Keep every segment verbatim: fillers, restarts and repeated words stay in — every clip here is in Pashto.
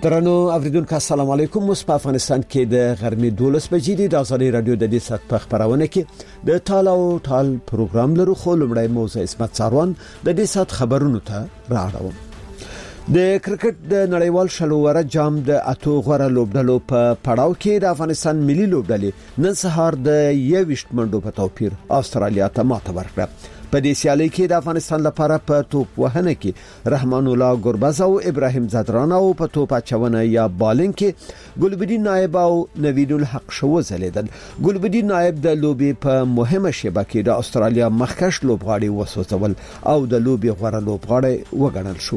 درنو اوریدونکو السلام علیکم. اوس په افغانستان کې د غرمې دولس بجې دي. د ازادي رادیو د دې سات په خبرونه کې د ټال او ټال پروګرام لرو. خو لمړی موضوع اسمت ساروان د دې سات خبرونو ته راړوم. د کرکټ د نړیوال شلوره جام د اتو غوړه لوبډلو په پړاو کې د افغانستان ملي لوبډلې نن سهار د یويشت منډو په توپیر استرالیا ته ماته ورکړه. په دې سیالي کې د افغانستان لپاره په توپ وهنه کې رحمان الله ګربز او ابراهیم زادران او په توپ اچونه یا بالینګ کې ګلبدین نائب او نوید الحق شو زلیدل. ګلبدین نائب د لوبي په مهمه شبکه د استرالیا مخکش لوبغاړي وسوځول او د لوبي غوړه لوبغاړي وګڼل شو.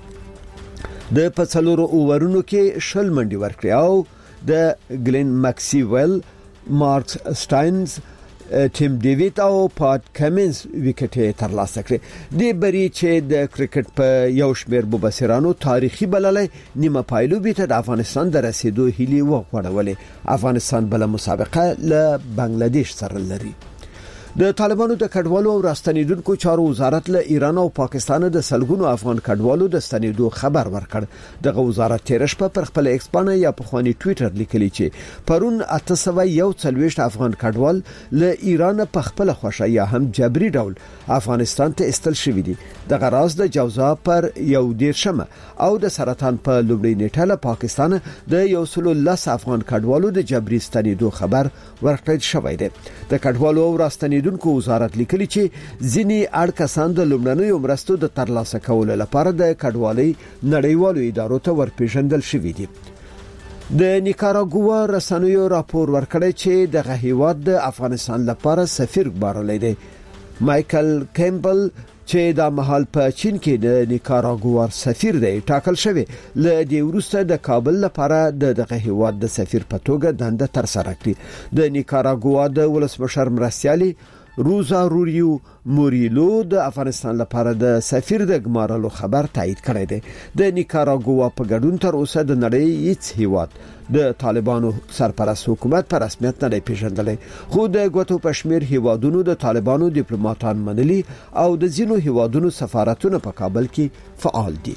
د پڅلورو اوورونو کې شل منډي ورکړي او د ګلین ماکسیویل، مارک سټاینز، ټیم ډیویډ او پات کمنز وکټې ترلاسه کړې. د بری چې د کرکټ په یو شمېر مبصرانو تاریخي بللې نیمه پایلوبي ته د افغانستان د رسیدو هیلي وغوړولې. افغانستان بل مسابقه له بنگلاديش سره لري. د طالبانو د کډوالو او راستنیدونکو چارو وزارت له ایران او پاکستان د سلګونو افغان کډوالو د ستنیدو خبر ورکړ. دغه وزارت تیرش په پر خپل ایکس باندې یا په خواني ټوئیټر لیکلی چې پرون اته سوه یو څلويشت افغان کډوال له ایران په خپل خوښه یا هم جبري ډول افغانستان ته استل شوی دي. دغه راز د جوزا پر یو دیرشمه او د سرطان په لومړي نیټه له پاکستان د یو سلو لس افغان کډوالو د جبري ستنیدو خبر ورکړل شوی دی. د کډوالو او راستنیدونکو دونکو وزارت لیکلی چې ځینی اړ کسان د لومړنیو مرستو د ترلاسه کولو لپاره د کډوالۍ نړیوالو ادارو ته ورپېژندل شوی دي. د نیکاراګوا رسنیو راپور ورکړی چې د غهیواد د افغانستان لپاره سفیر ګمارل دی. مایکل کیمبل چې د محل په چین کې د نیکاراګوا سفیر دی ټاکل شوی ل دې وروسته د کابل لپاره د دغه هیواد د سفیر په توګه دنده تر سره کړې. د نیکاراګوا د ولسمشر مرستيالي روزا روریو موریلو د افغانستان لپاره د سفیر د ګمارلو خبر تایید کړی دی. د نیکاراګوا په ګډون تر اوسه د نړۍ هیڅ هیواد د طالبانو سرپرست حکومت په رسمیت نه پیژندلې. خو د ګوتو پښمیر هیوادونو د طالبانو ډیپلوماټان منلي او د ځینو هیوادونو سفارتونه په کابل کې فعال دي.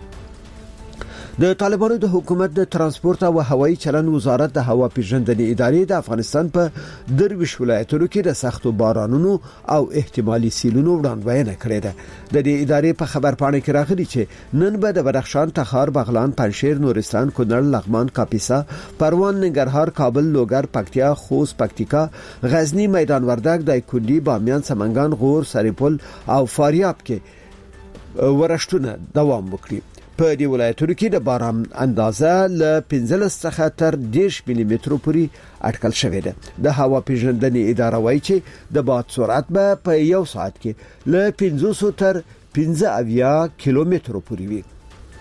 د طالبانو د حکومت د ترانسپورت او هوایي چلن وزارت د هوا پیژندنې ادارې د افغانستان په درویش ولایتونو کې د سختو بارانونو او احتمالي سیلونو وړاندوینه کړې ده. د دې ادارې په خبر پاڼه کې راغلي چې نن به د بدخشان، تخار، بغلان، پنجشیر، نورستان، کونړ، لغمان، کاپیسا، پروان، ننګرهار، کابل، لوګر، پکتیا، خوست، پکتیکا، غزنی، میدان وردګ، دایکنډي، بامیان، سمنګان، غور، سرپل او فاریاب کې ورشتونه دوام وکړي. په دې ولایتونو کې د باران اندازه ل پنځلس څخه تر دېرش ملي مترو پورې اټکل شوې ده. د هوا پیژندنې اداره وایي چې د باد سرعت به په یو ساعت کې ل پنځوس تر پنځه اویا کیلومترو پورې وي.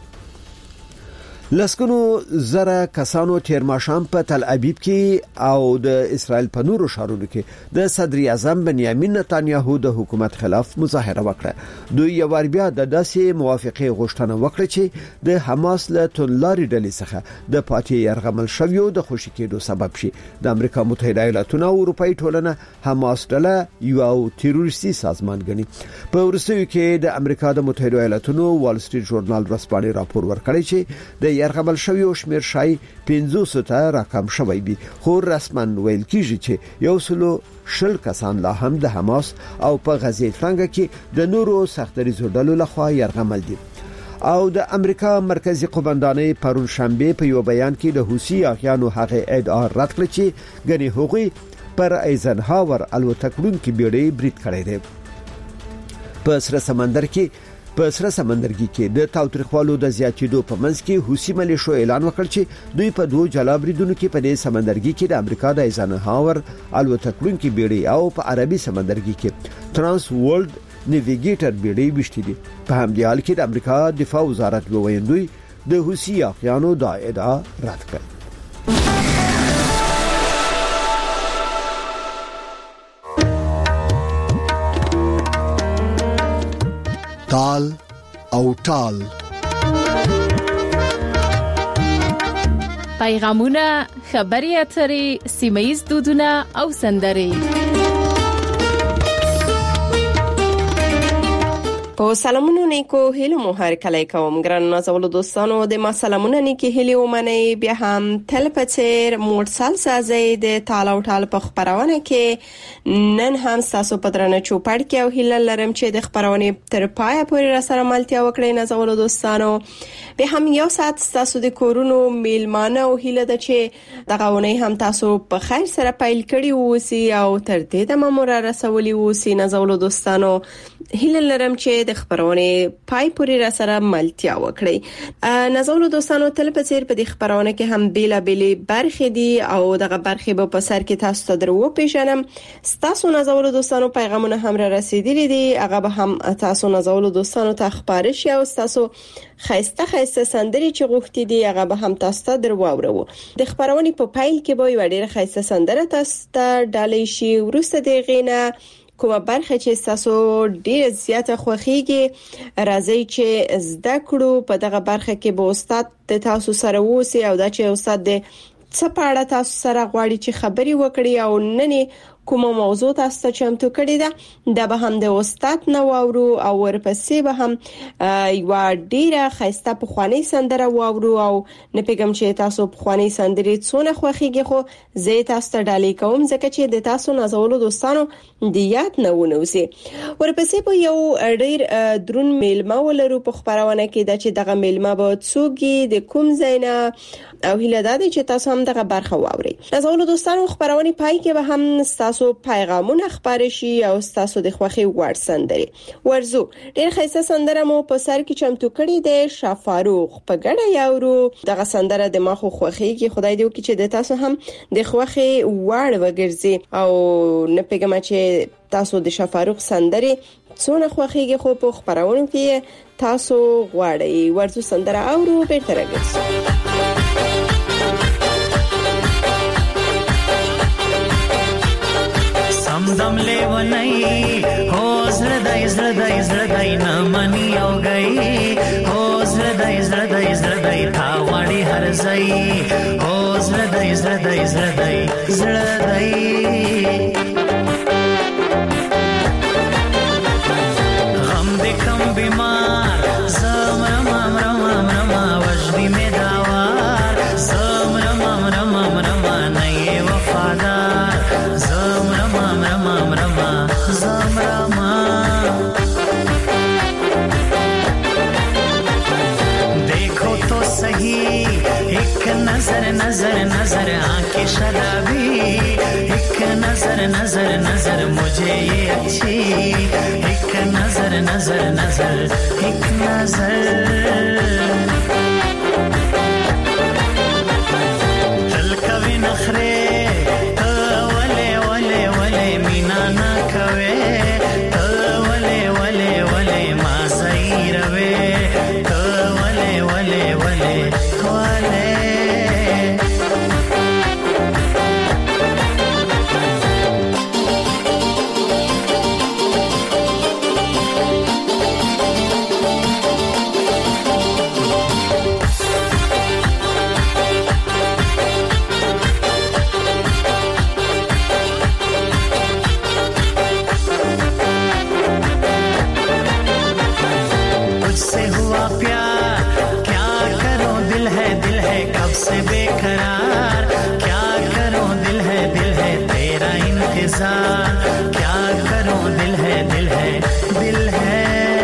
لسکونو زره کسانو تیر ماښام په تل ابیب کې او د اسرائیل په نورو ښارونو کې د صدر اعظم بنیامین نتانیاهو د حکومت خلاف مظاهره وکړه. دوی یو ور بیا د داسې موافقه غوښتنه وکړه چې د حماس له تنلاري ډلې څخه د پاتې يرغمل شویو د خوشی کېدو سبب شي. د امریکا متحده ایالاتونو او اروپאי ټولنه حماس ډله یو تروریستي سازمان ګڼي. په ورسوي کې د امریکا د متحده ایالاتونو وال سټریټ ژورنال ورځپاڼې راپور ورکړی چې د يرغمل شویو شمیر شای پنځوس ته راکم شوی دی. خو رسماً ویل کیږي چې یو سلو شل کسان لا هم د حماس او په غزې څنګه کې د نورو سختريزو ډلو لخوا يرغمل دي. او د امریکا مرکزی قومندانۍ پرون شنبه په یو بیان کې د حوثي اغیانو هغه ادعا رد کړ چې غني هغوی پر ایزنهاور الوتکړون کې بیړۍ برید کړی دی. په سره سمندر کې په سره سمندرګي کې د تاوتریخوالو د زیاتېدو په منځ کې حوثي ملیشو اعلان وکړ چې دوی په دوه جلا بریدونو کې په دې سمندرګي کې د امریکا د ایزنهاور الوتکړونکو بیړۍ او په عربي سمندرګي کې ترانس ورلد نیویګیټر بیړۍ وشتي دي. په همدې حال کې د امریکا دفاع وزارت وویندوی د حوثي اغیانو دا ادعا رد کړه. تال او ټال پیغامونه، خبري اترې، سیمایي دودونه او سندرې په سلامونو نیکو هیلو مو هر کله کوم ګران نازولو دوستانو د ما سلامونه نیکی هیلو منی بیا هم تل پچیر موټسال سازي د تاله او ټال په خبرونه کې نن هم تاسو په درنه چوپړ کې او هیله لرم چې د خبرونه تر پای پورې را سره ملتیا وکړئ نازولو دوستانو به هم یو ساعت تاسو د کورونو میلمانه او هیله د چې دغه ونی هم تاسو په خیر سره پیل کړی ووسی او تر دې د مامور رسولي ووسی نازولو دوستانو هیله لرم چې د خبرونه پای پورې را سره ملتیا وکړي نازولو دوستانو تل په څیر په دې خبرونه کې هم بیلا بیلی برخې دي او دغه برخې به په سر کې تاسو ته درو پیژنم تاسو نازولو دوستانو پیغامونه هم را رسیدلي دي هغه به هم تاسو نازولو دوستانو ته خبرش یا تاسو خاصه خاصه سندري چې غوښتي دي هغه به هم تاسو ته درو ورو د خبرونه په پایل کې به یو ډېر خاصه سندره تاسو ته ډالې شي ورسته دی غینه کومه برخه چې تاسو ډیر زیاته خوخیږي راځي چې زده کړو په دغه برخه کې به استاد د تاسو سره ووسی او دا چې استاد د څه په اړه تاسو سره غواړي چې خبري وکړي او نن کومه موضوع تاسو ته چمتو کړی ده دا به هم د استاد نو اورو او ورپسې به هم یو ډیره خاصه په خواني سندره واورو او نه پیغام چې تاسو په خواني سندري څونه خوخیږي خو زه تاسو ته ډالې کوم ځکه چې د تاسو نازولو دوستانو د یاد نه ونوسي ورپسې په یو ډیر درون میلمه ولرو په خبرونه کې دا چې دغه میلمه به څوګي د کوم زینا او هیله ده چې تاسو هم دغه برخه واوري نازولو دوستانو خبرونه پای کې به هم تاسو پیغامونه خبرې شي او تاسو د خوخي وړ سندري ورزو ډېر خاصه سندره مو په سر کې چمتو کړی دی شافاروخ په ګډه یاورو دغه سندره د مخ خوخي کې خدای دې وکړي چې د تاسو هم د خوخي وړ وګرځي او نه پیغام چې تاسو د شافاروخ سندري څونه خوخيږي خو په خبرونو کې تاسو غواړئ ورزو سندره اورو بیرته راګرځو دم لیونی هو زړدای زړدای زړدای نامنی او گئی هو زړدای زړدای زړدای تا وړي هر ځای هو زړدای زړدای زړدای زړدای غم دې کم بیمار زم رم رم رم وجدي می داوار زم رم رم رم نه وفادار زم رم رم رم زم رم देखो तो सही एक नजर नजर नजर आंखें शराबी एक नजर नजर नजर मुझे ये अच्छी एक नजर नजर नजर एक नजर दिल कभी नखरे तो वले वले वले मीना ना कवे तो वले वले वले माज़ई रवे तो वले वले वले वले से हुआ प्यार क्या करो दिल है दिल है कब से बेकरार क्या करो दिल है दिल है तेरा इंतजार क्या करो दिल है दिल है दिल है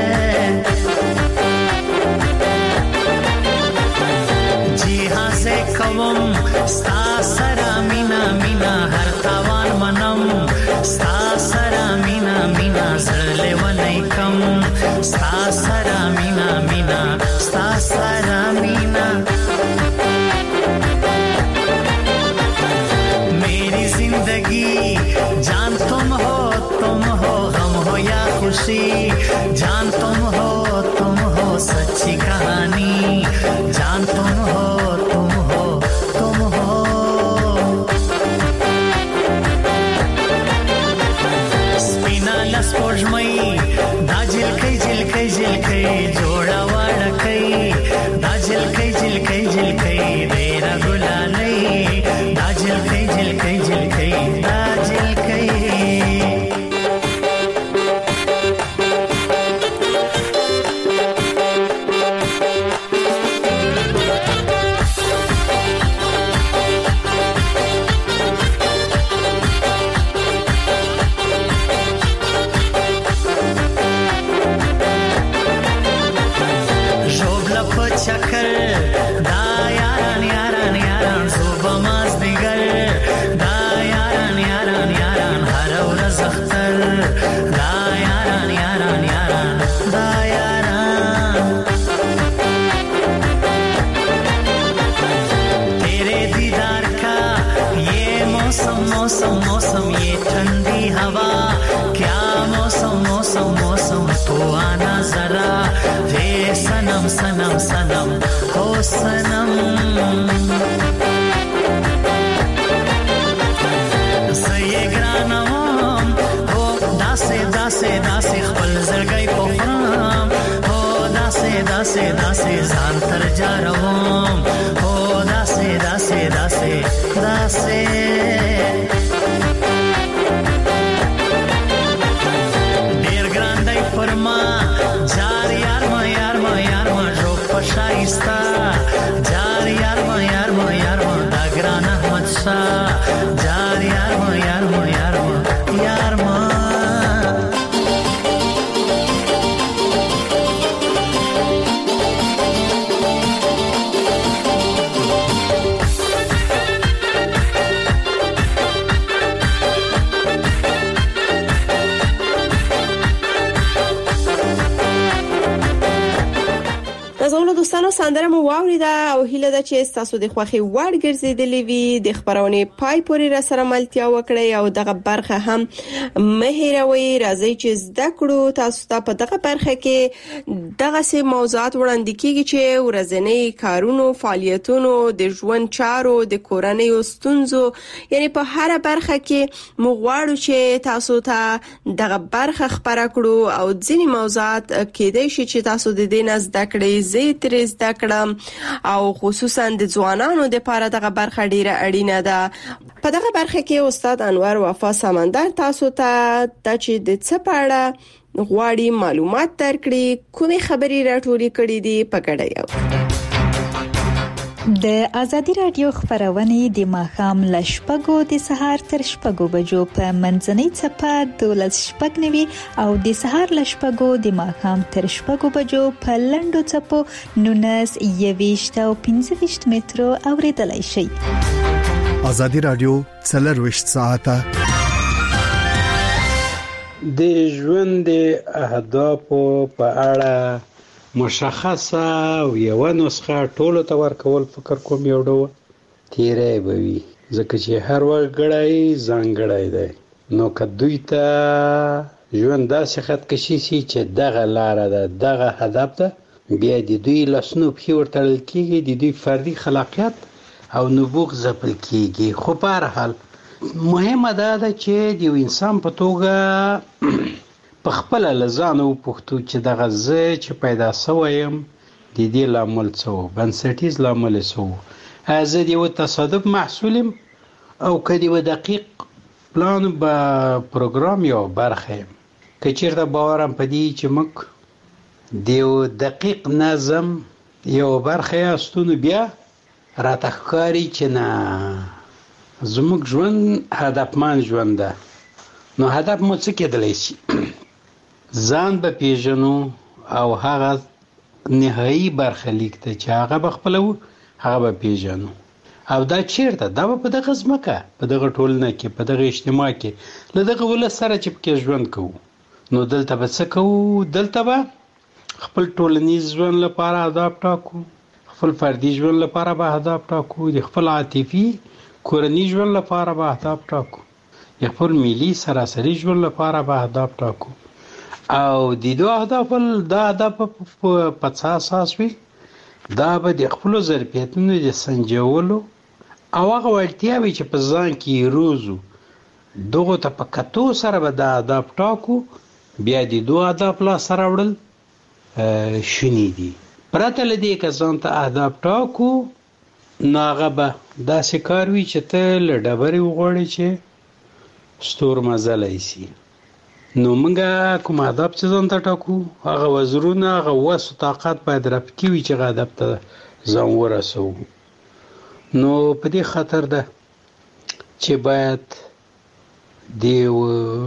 जी हाँ से कवम सा सरा मीना मीना हर तावान मनम सा सरा मीना मीना जरले वनई कम सा सरा मीना मीना सा सरा मीना मेरी जिंदगी जान तुम हो तुम हो गम हो या खुशी जान तुम हो तुम हो सच्ची कहानी जान तुम हो तुम हो तुम हो स्पिना लस्पोजमई दा झिलकै झिलकै झिलकै जोड़ा वाड़कै दा झिलकै झिलकै झिलकै देरा गुलालै दा झिलकै झिलकै झिलकै दा झिलकै سنم سنم او سنم زه ګرانوم او داسې داسې داسې خپل زړګی پخرام او داسې داسې داسې ځان تر جاروم او داسې داسې داسې داسې ډیر ګران دی فرما جار یار ما یار ما یار ما جو پشایستا جار یار ما یار ما یار ما دا ګران احمد شاه جار یار ما یار ما یار ما یار ما دوستانو سندره مو واوریده او هیله ده چې تاسو د خوخي وړ ګرځیدلې وي د خبرونه پای پورې را سره ملتیا وکړي او دغه برخه هم مهیروي راځي چې زده کړو تاسو ته په دغه برخه کې دغه سه موضوعات وړاندې کیږي چې ورځنی کارونو فعالیتونو د ژوند چارو د کورنۍ ستونزو یعنی په هر برخه کې مو غواړو چې تاسو ته دغه برخه خبره کړو او ځینی موضوعات کېدای شي چې تاسو د دې نه زده کړئ زه زده کړم او خصوصا د ځوانانو د لپاره دغه برخه ډیره اړینه ده په دغه برخه کې استاد انور وفا سمندر تاسو ته د چې د څه پاړه غواړي معلومات درکړي کومې خبرې راټولې کړې دي په ګډه یو د ازادي رادیو خبرونه د ماخام لشپګو د سهار تر شپږو بجو په منځنۍ چپه دولس شپږ نوي او د سهار لشپګو د ماخام تر شپږو بجو په لندو چپو نونس یويشت او پنځه ویشت مترو اوریدلای شي ازادي رادیو څلرويشت ساعته د ژوند اهداف په اړه مشخصه او یو نسخه ټولو ته ورکول فکر کوم یو ډول تیرې بوي ځکه چې هر وګړی ځانګړی دی نو کدوې ته ژوند داسې خط کشي سي چې دغه لار ده دغه هدف ده بیا د دوی لاسنو په ورتل کېږي د دوی فردي خلاقیت او نبوغ زپل کېږي خو په هر حال مهمه ده چې د انسان په توګه په خپل لزانو پښتو چې دغه زه چې پیدا سویم د دې لامل څو بنسټیز لامل څو هغه د یو تصادف محصولم او کدی و دقیق پلان به پروګرام یو برخه کچیرته باورم پدې چې موږ د یو دقیق نظم یو برخه استونو بیا راتخکاری چې نه زموږ ژوند هدفمند ژوند ده نو هدف مو څه کېدلی شي ځان به پیژنو او هغه نهایی برخه لیکته چې هغه بخپلو هغه به پیژنو او دا چیرته دا په دغه ځمکه په دغه ټولنه کې په دغه اجتماع کې له دغه ول سره چې پکې ژوند کوو نو دلته به څه کوو دلته به خپل ټولنیز ژوند لپاره اهداف ټاکو خپل فردي ژوند لپاره به اهداف ټاکو د خپل عاطفي کورنی ژوند لپاره به اهداف ټاکو د خپل ملي سراسري ژوند لپاره به اهداف ټاکو او د دوه اهداف دا د په اساس وي دا به د خپل ظرفیتونو د سنجولو او هغه ورتیاوي چې په ځان کې روزو دغه ته په کتو سره به د اهداف ټاکو بیا د دوه اهداف لا سره وړل شونی دي پرته لدی که ځان ته اهداف ټاکو نو هغه به داسې کار وي چې ته له ډبرې وغواړې چې ستور مزلی سي نو موږ کوم هدف چې ځان ته ټاکو هغه وزرونه هغه وسو طاقت باید رافقي وي چې هدف ته ځان ورسو نو په دې خاطر ده چې باید د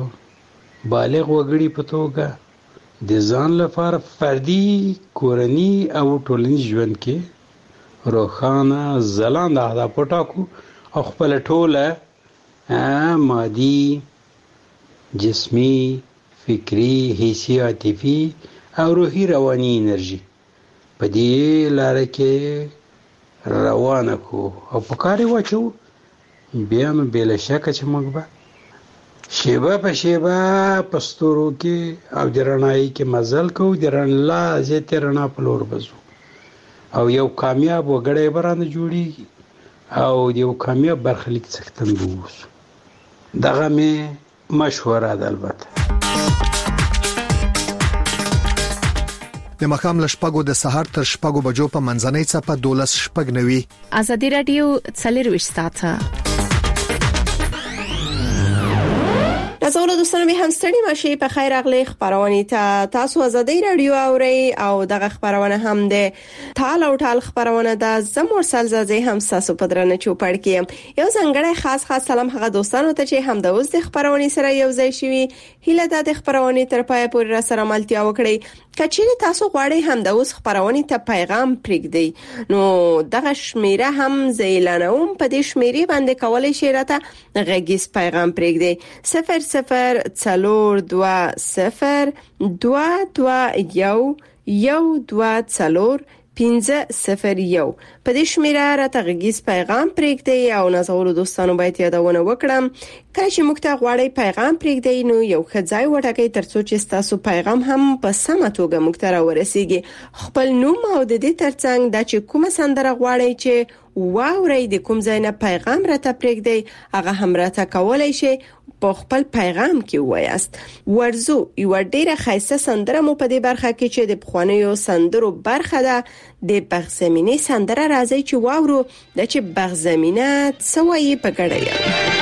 بالغ وګړي په توګه د ځان لپاره فردي کورنی او ټولنیز ژوند کې روښانه ځلانده هدف ټاکو او خپل ټوله مادي جسمی فکری حسي عاطفي او روحي رواني انرژي په دې لار کې روانه کو او په کار واچو بیا نو بل شک چې موږ به شیبه په شیبه پستورو کې او درنای کې مزل کو درن لا زه ترنا په لور بزو او یو کامیاب وګړی برانه جوړیږي او یو کامیاب برخلیک څښتن ووسو. دغه مې مشوره ده. البته د مخام لشپګو د سهار تر شپګو بجو په منځنۍ څپه دولس شپږ نوي. ازادي رادیو څلرويشت ساعته. نازولو دوستانو به هم ستړي ماشي په خیر اغلی خبرونه ته تاسو ازادي رادیو اوري او دغه خبرونه هم د ټال او ټال خبرونه د زمور سلزازي هم تاسو په درنه چوپړ کې یو څنګه خاص خاص سلام هغه دوستانو ته چې هم د اوس د خبرونه سره یو ځای شوي هله د خبرونه تر پای پورې را سره ملتیا وکړي. کچېره تاسو غواړئ هم د اوس خبرونه ته پیغام پرېږدئ نو دغه شمیره هم زیلانوم په دې شمیره باندې کولای شئ راته غږیز پیغام پرېږدئ صفر صفر څلور دوه صفر دوه دوه یو یو دوه څلور پنځه صفر یو په دې شمیره راته غږیز پیغام پرېږدئ او نازولو دوستانو باید یادونه وکړم کله چې موږ ته غواړئ پیغام پرېږدئ نو یو ښځای وټاکئ ترڅو چې تاسو پیغام هم په سمه توګه موږ ته راورسیږي. خپل نوم او د دې ترڅنګ د چې کومه سندره غواړئ چې واورئ د کوم ځای نه پیغام راته پرېږدئ هغه هم راته کولای شئ په خپل پیغام کې وایاست. ورزو یو ډیره خاصه سندره مو په دې برخه کې چې د بخوانیو سندرو برخه ده د بغزمینه سندره راځي چې واورو د چې بغزمینه څوایي په ګړیا.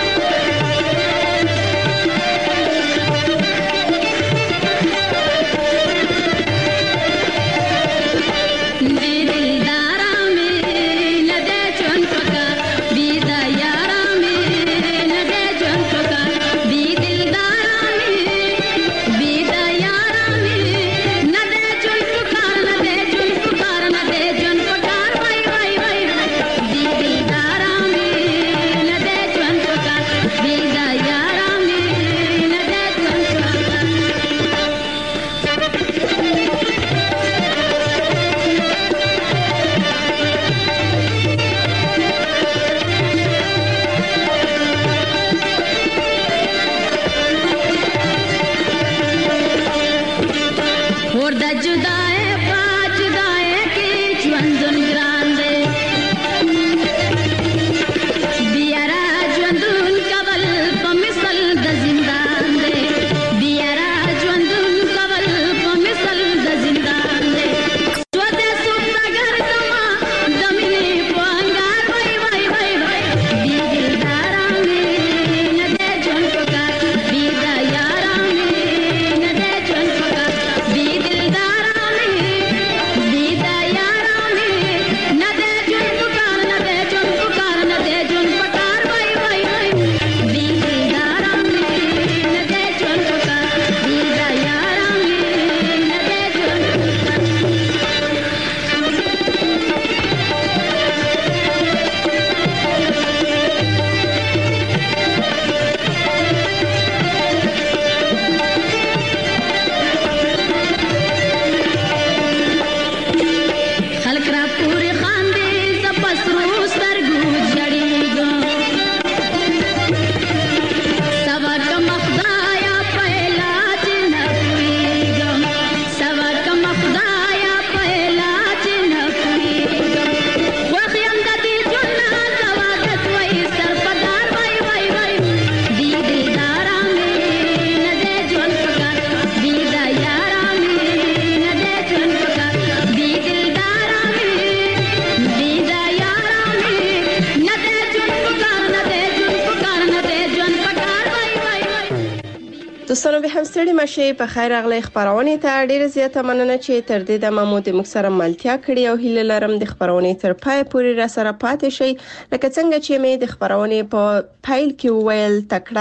دوستانو به هم ستړي مشه په خیر اغلی خبرونه ته ډیره زیاته مننه چې تر دې د مامود مکسره ملتیا کړی او هیله لرم د خبرونه تر پای پورې را سره پاتې شي لکه څنګه چې مې د خبرونه په فایل کې ویل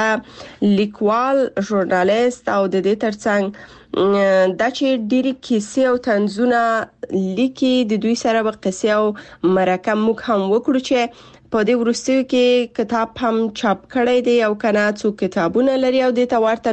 تکړه لیکوال ژورنالیست او د دې ترڅنګ دا چې ډیری کیسې او تنزونه لیکي د دوی سره په قصې او مرکه موږ هم وکړو چې په دې ورستیو کې کتاب هم چاپ کړی دی او کنه څو کتابونه لري او د تورته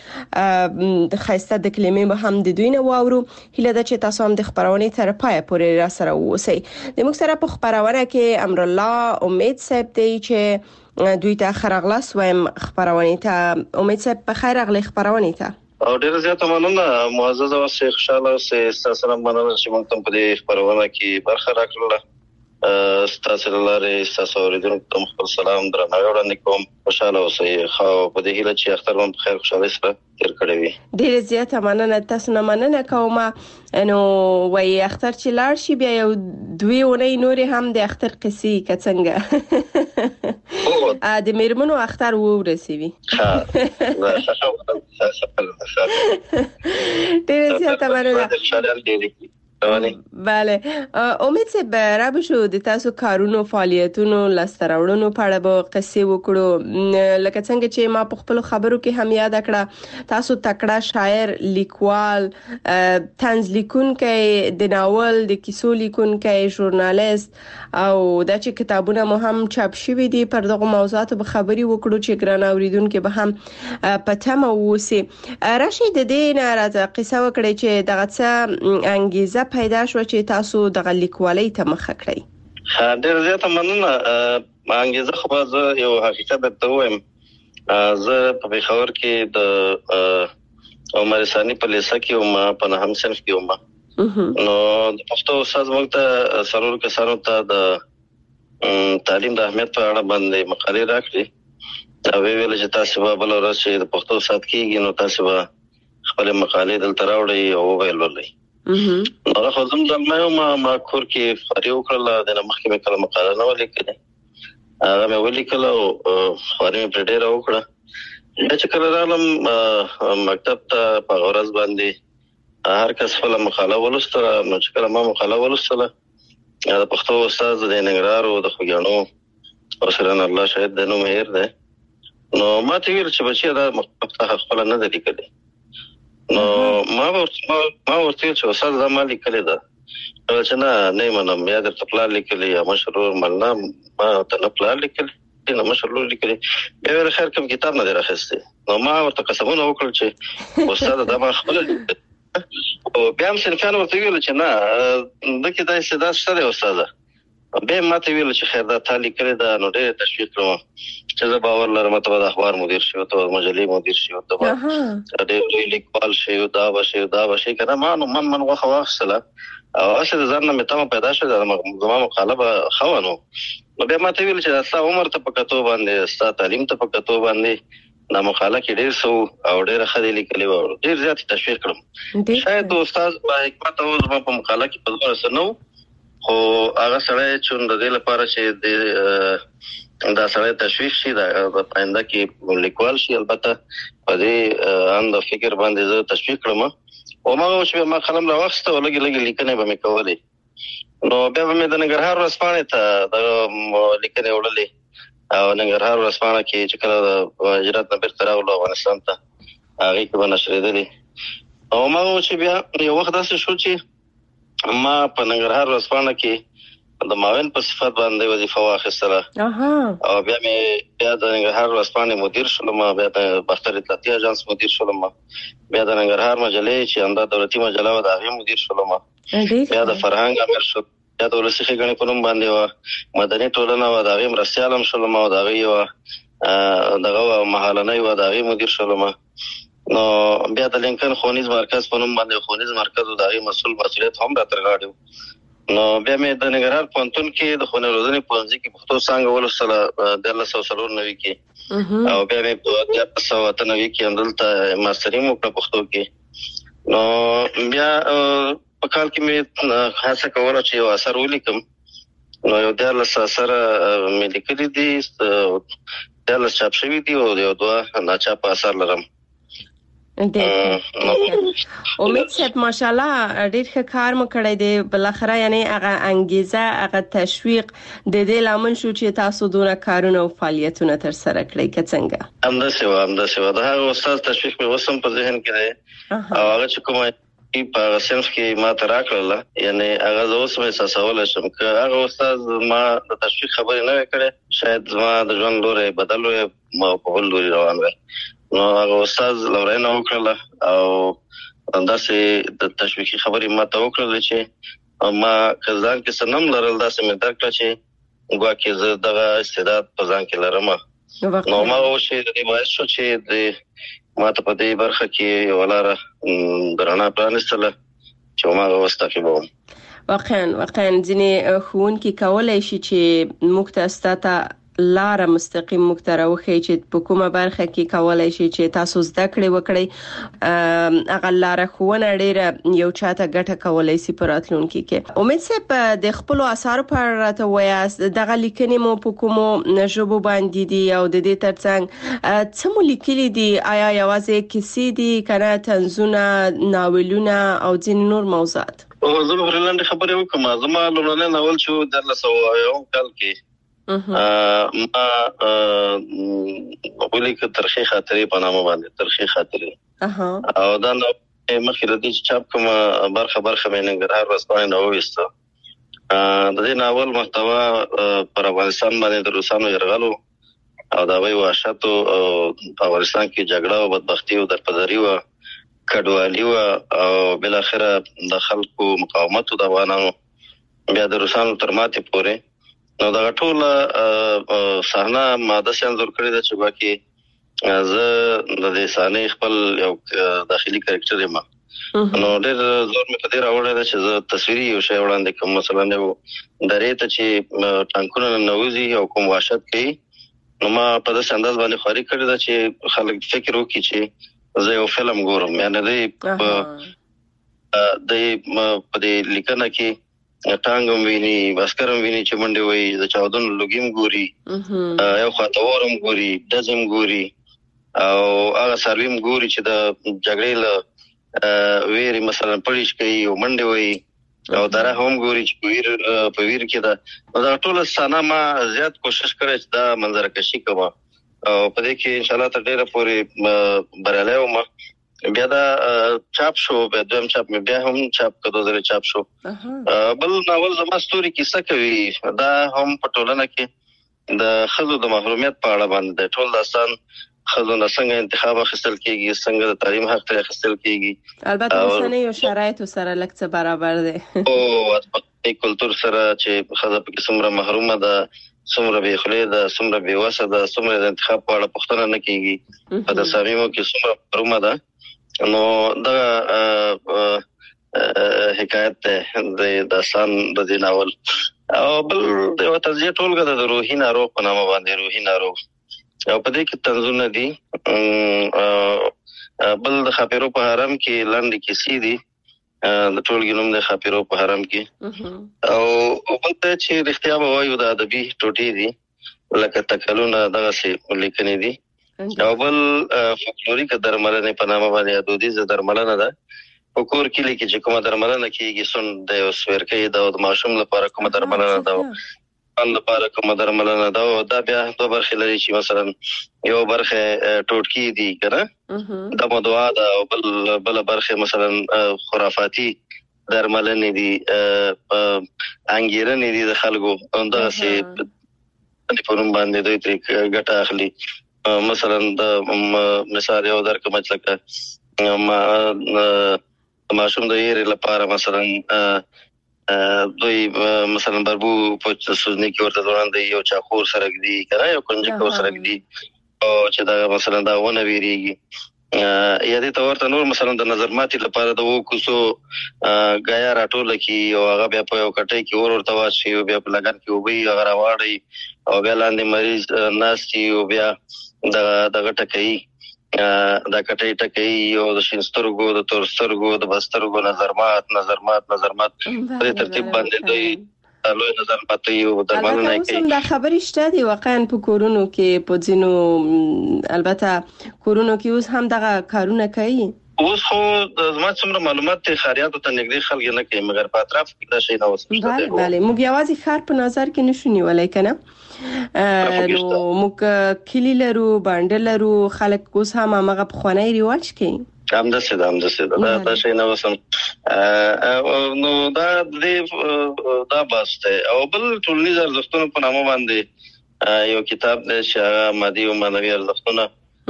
نورې د خاصه د کلمې به هم د دوی نه واورو هله د چې تاسو هم د خبرونه تر پای پورې را سره ووسی د موږ سره په خبرونه کې امر الله امید صاحب دی چې دوی ته خرغلاس وایم خبرونه ته امید صاحب په خیر اغلی خبرونه ته او ډیر زیاته مننه معزز او شیخ خوشاله اوسې تاسو سره مننه چې موږ ته په دې خبرونه کې برخه راکړله. تاسو لاره تاسو اوریدونکو ته خپل سلام درناوی وړاندې کوم. خوشاله اوسئ خو په دې هیله چې اختر هم په خیر خوشاله سره تیر کړی وي. ډیر زیاته مننه تاسو نه مننه کوم. نو وای اختر چې لاړ شي بیا یو دوی ونې نور هم د اختر قصې کڅنګه ا د میرمنو اختر ورسېوي. ها ډیر زیاته مننه. بله امید سه به بشو د تاسو کارونو فعالیتونو لاستراوړونو په اړه به قصې وکړو. لکه څنګه چې ما په خپل خبرو کې هم یاد کړه تاسو تکړه شاعر لیکوال طنز لیکونکی د ناول د کیسو لیکونکی ژورنالیست او د چې کتابونه مو هم چاپ شوي دي پر دغه موضوعات به خبري وکړو چې ګران اوریدونکو به هم پته مو وسی. راشي د دې نه راځه قصه وکړي چې دغه څه انګیزه پیدا شو چې تاسو د لیکوالۍ ته مخه کړئ. ها ډیر زیاته مننه. انګیزه خو زه یو حقیقت ته وایم. زه په بخور کې د عمر ثانی په لیسه کې او ما په نهم صنف کې وم. نو د پښتو استاد موږ ته سرور کسانو ته د تعلیم د اهمیت په اړه باندې مقالې راکړي. او ویل چې تاسو به بل ورځ چې د پښتو استاد کېږي نو تاسو به خپل مقالې دلته راوړئ او ویلولئ. نو خو زم دلته ما ما کور کې فاریو کړل د مخکې مې کله مقاله نه ولیکله. هغه مې ولیکله او فارې مې پر ډیر وکړه. چې کله رالم مکتب ته په ورځ باندې هر کس خپل مقاله ولوستله. نو چې کله ما مقاله ولوستله د پښتو استاد د ننګرهار او د خوګیاڼو او سره الله شاهد د نوم هیر ده. نو ما ته ویل چې بچي دا مکتب ته خپل نه دی لیکلی. نو ما ورته ما ورته چې استاد دا ما لیکلی ده چې نه نه منم یا د خپل لیکلی یا مشرور ملنا ما ته نه خپل لیکلی نه مشرور لیکلی به ور خیر کوم کتاب نه راخسته. نو ما ورته قسمونه وکړل چې استاد دا ما خپل او بیا هم صنفیان ورته ویل چې نه د کې دا استعداد شته استاد. به ما ته ویل چې خیر دا تالی کړی دا نو ډېر تشویق کړم چې زه باور لرم ته د اخبار مدیر شو ته مجلې مدیر شو ته ډېر لیکوال شو دا وشي دا وشي کنه ما نو من من واخه واخصله او اصل ځان نه مته پیدا شو د زما مقاله به خوانو. نو به ما ته ویل چې تاسو عمر ته پکاتو باندې تاسو تعلیم ته پکاتو باندې دا مقاله کې ډېر سو او ډېر خدي لیکلي و ډېر زیات تشویق کړم. شاید استاد په حکمت او زما په مقاله کې په ځوره سنو خو هغه سره چې د دې لپاره چې د دا سره تشویق شي دا په آینده کې لیکوال شي. البته په دې اند فکر باندې زه تشویق کړم او ما چې ما قلم راوخسته ولګي لګي لیکنه به مې کولې. نو بیا مې د ننګرهار ورسپانې ته د لیکنه وړلې او ننګرهار ورسپانه کې چې کله د هجرت نه بیرته راغلو افغانستان ته هغه کې به نشریدلې. او ما چې بیا یو وخت داسې شو چې ما په ننګرهار ورسپانه کې د معاون په صفت باندې وظیفه واخیستله. او بیا مې بیا د ننګرهار ورسپانې مدیر شولم. بیا د باختر اطلاعاتي اژانس مدیر شولم. بیا د ننګرهار مجلې چې انده دولتي مجله و د هغې مدیر شولم. بیا د فرهنګ امیر شو. بیا د ولسي ښېګڼې په نوم باندې و مدني ټولنه و د هغې مرستیال هم شولم او د هغې یوه دغه مهالنۍ و د هغې مدیر شولم. نو بیا د لینکن ښوونیز مرکز په نوم باندې ښوونیز مرکز د هغې مسؤل مسؤلیت هم را ترغاړی. نو بیا مې د ننګرهار پوهنتون کې د ښوونې روزنې پوهنځي کې پښتو څانګه ولوستله دیارلس سوه څلور نوي کې. او بیا مې په دیارلس سوه اته نوي کې همدلته ماسټري هم وکړه پښتو کې. نو بیا په کال کې مې هڅه کوله چې یو اثر ولیکم. نو یو دیارلس اثر مې لیکلي دي دیارلس چاپ شوي دي او یو دوه ناچاپه اثر لرم. امید صاحب ماشاءالله ډیر ښه کار مو کړی دی. بالاخره یعنی هغه انګیزه هغه تشویق د دې لامل شو چې تاسو دونه کارونه او فعالیتونه تر سره کړئ که څنګه؟ همداسې و همداسې و د هغه استاد تشویق مې اوس هم په ذهن کې دی او هغه چې کومه په صنف کې ما ته راکړله یعنی هغه زه اوس مې احساسولی شم که هغه استاد ما د تشویق خبرې نه وی کړې شاید زما د ژوند لوری بدل وی ما په بل لوري روان وی. نو هغه استاد لورینه وکړله او داسې د تشویقي خبرې ما ته وکړلې چې ما که ځان کې څه نم لرل داسې مې درک کړه چې ګواکې زه دغه استعداد په ځان کې لرم. نو ما وشي د دې باعث شو چې د ما ته په دې برخه کې ولاره درنه پرانستله چې ما واستقیبوم. واقعا واقعا ځینې ښوونکي کولای شي چې موږ ته ستاسو لار مستقیم موږ ته راوخی چې په کومه برخه کې کولای شي چې تاسو زده کړې وکړئ هغه لار ښوونه ډیره یو چاته ګټه کولای شي په راتلونکي کې. امید سه د خپل اثر په اړه راته وایاست دغه لیکنې مو په کومو ژبو باندې دي او د دې ترڅنګ څه مو لیکلي دي؟ آیا یوازې کیسې دي کنه طنزونه ناولونه او ځین نور موضوعات؟ او زه به لاندې خبرې وکم. زما لومړنی ناول چې د لس سوه یو کال کې ما ولیکه ترخی خاطرې په نامه باندې ترخی خاطرې او دا نو مخکې د دې چاپ کوم برخه برخه مې ننګرهار ورځپاڼې نه وویسته. د دې ناول محتوا پر افغانستان باندې د روسانو یرغل او د هغوی وحشت او په افغانستان کې جګړه او بدبختي او درپدري و کډوالي و او بل اخره د خلکو مقاومت د افغانانو بیا د روسانو تر ماتې پورې نو دا ټول صحنه ماده څنګه جوړ کړی دا چې باقي زه د دې صحنه خپل یو داخلي کریکټر یم نو ډېر زور مې په دې راوړی دا چې زه تصویري یو شی وړاندې کوم. مثلا یو درې ته چې ټانکونه ننوځي او کوم وحشت کوي نو ما په داسې انداز باندې خواري کړې ده چې خلک فکر وکړي چې زه یو فلم ګورم. یعنې د په دې لیکنه کې ټانګم ویني باسکرم ویني چې منډه وي د چاودن لوګیم ګوري یو خاطورم ګوري دزم ګوري او هغه سرویم ګوري چې د جګړې له ویری مثلا پړیش کوي او منډه وي او دره هم ګوري چې ویر په ویر کې دا دا ټول سنا ما زیات کوشش کړی چې دا منظر کشي کوم او په دې کې ان شاء الله تر ډیره پورې برالای وم. بیا دا چاپ شو بیا دویم چاپ مې بیا هم چاپ کړو زره چاپ شو. بل ناول زما ستوري کیسه کوي دا هم په ټولنه کې د خزو د محرومیت په اړه باندې ټول داستان خزو نه څنګه انتخاب اخیستل کیږي څنګه د تعلیم حق ته اخیستل کیږي البته اوسنۍ یو شرایط سره لکه څه برابر دي او د کلچر سره چې خزه په څومره محرومه ده څومره به خلې ده څومره به وسه ده څومره د انتخاب په اړه پوښتنه نه کیږي په د سامیمو کې څومره محرومه ده نو دا حکایت ده د داستان د دې ناول او بل د یو تجزیه ټولګه د روحي ناروغ په نامه باندې روحي ناروغ او په دې کې تنظیم دي. بل د خاپیرو په حرم کې لاندې کیسې دي د ټولګې نوم د خاپیرو په حرم کې او بل ته چې رښتیا به وایو د ادبي ټوټې دي لکه تکلونه دغه څه لیکنې دي او بل فولکلوریک درملنې په نامه باندې دودیزه درملنه ده په کور کې لیکي چې کومه درملنه کیږي سن د سویرکې د ماشوم لپاره کومه درملنه ده ان لپاره کومه درملنه ده دا بیا دوه برخې لري چې مثلا یو برخه ټوټکی دي کنه د مدوا ده او بل بل برخه مثلا خرافاتي درملنه دي انګیرنې دي د خلکو دا چې په نوم باندې دوی تر ګټه اخلي. مثلا د مثال یو درکه مطلقه ما ماشوم د یې لپاره مثلا دوی مثلا بربو په سوزنی کې ورته وړاندې یو چاخور سره دی کنه یو کنجکو سره دی او چې دا مثلا دا ونه ویریږي یا دې تورته نور مثلا د نظر ماتي لپاره د وو کوسو غیا راټول کی او هغه بیا په یو کټي کې ور ورته واشي او بیا په لګن کې وبي هغه راوړي او بیا لاندې مریض ناشتي او بیا د دغه ټکي دا کټي ټکي او د شینسترګو د تورسترګو د بسترګو نظرمات نظرمات نظرمات په ترتیب باندې دوی لوی نظر پاتې یو درملنه کوي. دا خبرې شته دي واقعا په کورونو کې په ځینو البته کورونو کې اوس هم دغه کارونه کوي. اوس خو د زما څومره معلومات ته خاریاتو ته نږدې خلک نه کوي مګر په اطراف کې دا شی نه وسه. بله بله موږ یوازې خار په نظر کې نشو نیولای کنه نو موږ کلی لرو باندې لرو خلک اوس هم هغه په خوانی ریواج کوي هم د څه د هم د څه دا دا شی نه وسم نو دا د دا باسته او بل ټولنیز ارزښتونه په نامه باندې یو کتاب دی چې مادي او معنوي ارزښتونه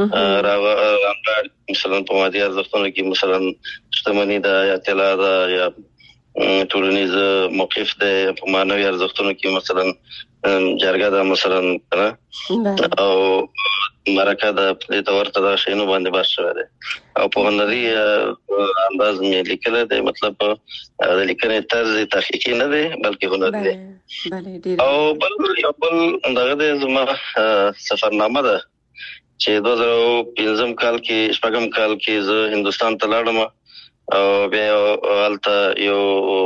راغلی مثلا په مادي ارزښتونو کې مثلا شتمني ده یا طلا ده یا ټولنیز موقف ده په معنوي ارزښتونو کې مثلا جرګه ده مثلا او مرکه د دې تورته د شینو باندې بس شوی دی او په هنري انداز مې لیکل دی مطلب د لیکنې طرز تحقیقي نه دی بلکې هنري دی او بل یو بل دغه د زما سفرنامه ده چې دوه زره پنځم کال کې شپږم کال کې زه هندستان ته لاړم او بیا هلته یو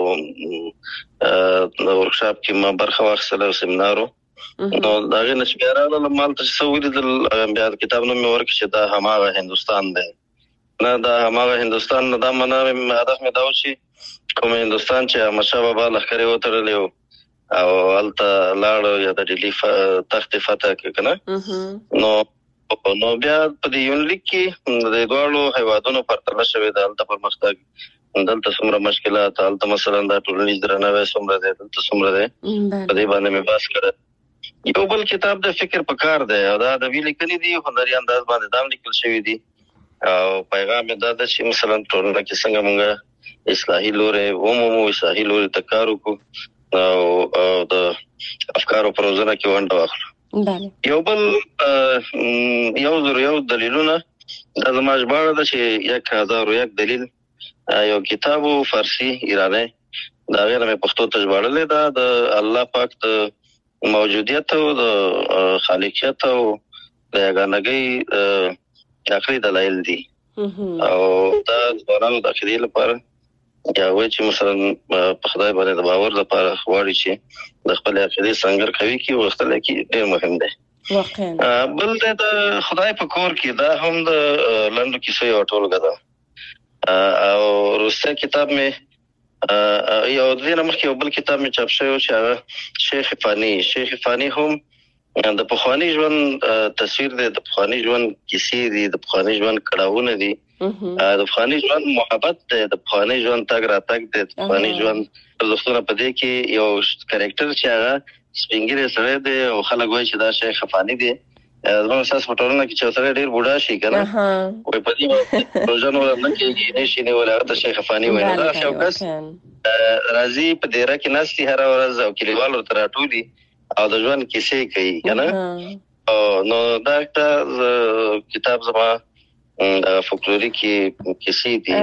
ورکشاپ کې ما برخه واخیستله سیمینارو نو دا غي نشګاره له مال ته سووري د بیا کتاب نوم ورک چې دا هماغه هندستان دی نه دا هماغه هندستان نه دا منه هدف مې دا و چې کوم هندستان چې احمدشاه بابا لخرې وترلی او هلته لاړ یا د ډیلی تخت فتح کنه نو نو بیا په دې یونلیک کې د دوړو هیوادونو پرتله شوی د هلته پرمختګ دلته څومره مشکلات هلته مثلا دا ټولنیز درناوی څومره دی دلته څومره دی په دې باندې مې بحث کړی یو بل کتاب د فکر په کار دی او دا د وی لیکنې دی هنري انداز باندې دام لیکل شوی دی او پیغام دا د چې مثلا ټولنه کې څنګه موږ اصلاحي لوري ومو اصلاحي لوري تکارو کو او د افکارو پروژه کې ونډه واخلو یو بل یو زر یو دلیلونه د زماج باندې د چې یک هزار یک دلیل یو کتابو فارسی ایرانی دا غیر مې پښتو ته ژباړلې دا د الله پاک د موجودیت او د خالقیت او د یګانګۍ عقلي دلایل دي او دا ځوانانو د اخیری لپاره یا وایي چې مثلا په خدای باندې د باور لپاره غواړي چې د خپل عقیدې څنګه کوي کې وخت لکه ډېر مهم دی واقعا بل د خدای په کور کې دا هم د لندو کیسې او ټولګه ده او روسي کتاب مې یو د دې نمبر کې یو بل کتاب مې چاپ شوی چې هغه شیخ فانی شیخ فانی هم د پخوانی ژوند تصویر دی د پخوانی ژوند کیسې دي د پخوانی ژوند کړهونه دي د پخوانی ژوند محبت دی د پخوانی ژوند تګ راتګ دی د پخوانی ژوند دوستونه په دې کې یو کریکټر چې هغه سپینګری سره دی او خلک وایي چې دا شیخ فانی دی زموږ اساس په ټولنه کې چې سره ډیر بوډا شي کنه وای په دې پروژنو نه کېږي نشي نه ولا ته شیخ فانی وای دا یو کس راځي په ډیره کې ناشتي هر ورځ او کلیوال ورته راټولي او د ژوند کیسې کوي کنه او نو دا کتاب زما د فولکلوریک کیسې دي